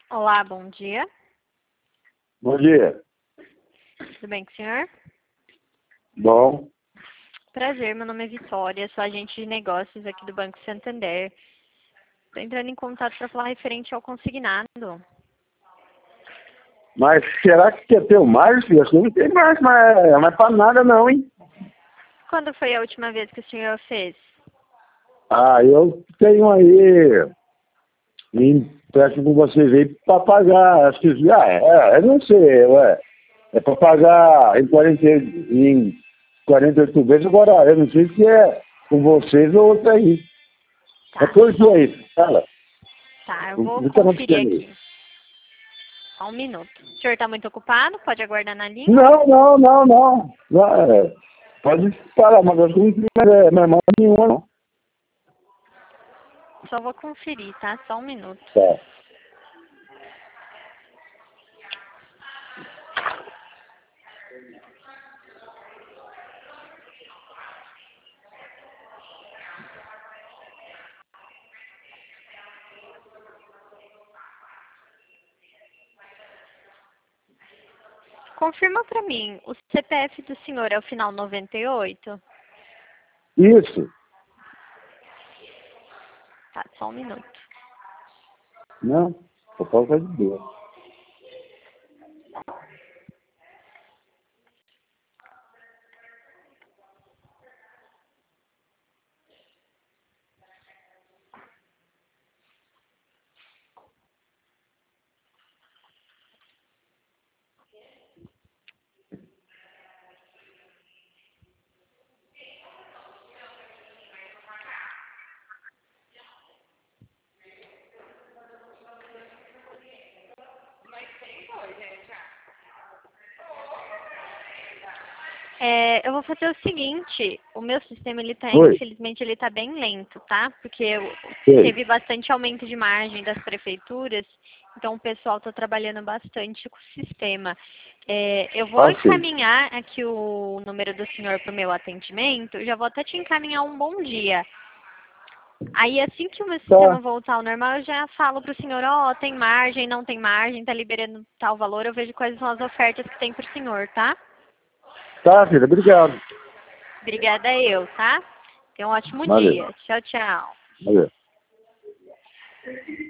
Olá, bom dia. Bom dia. Tudo bem com o senhor? Bom. Prazer, meu nome é Vitória, sou agente de negócios aqui do Banco Santander. Estou entrando em contato para falar referente ao consignado. Mas será que quer ter o Márcio? Acho que não tem mais, mas para nada não, hein? Quando foi a última vez que o senhor fez? Ah, eu tenho aí empréstimo com vocês aí para pagar. Acho que eu não sei, ué. É para pagar em 48 vezes, agora eu não sei se é com vocês ou outro aí. É Tá, por que aí? Fala. tá, eu O vou que está conferir acontecendo aí? aqui. Só um minuto. O senhor está muito ocupado? Pode aguardar na linha? Não. Pode falar, mas eu não tenho mais nenhuma, não. Só vou conferir, tá? Só um minuto. Tá. Confirma para mim, o CPF do senhor é o final 98? Isso. Tá, só um minuto. Não, por causa de Deus. Eu vou fazer o seguinte, o meu sistema, Oi, infelizmente, ele tá bem lento, tá? Porque sei. teve bastante aumento de margem das prefeituras, então o pessoal está trabalhando bastante com o sistema. Eu vou Ah, sei. encaminhar aqui o número do senhor para o meu atendimento, já vou até te encaminhar um bom dia. Aí, assim que o meu sistema Tá, voltar ao normal, eu já falo para o senhor, ó, tem margem, não tem margem, tá liberando tal valor, eu vejo quais são as ofertas que tem para o senhor, tá? tá, filha, obrigado. Obrigada eu, tá? Tenha um ótimo Valeu, dia. Tchau, tchau. valeu.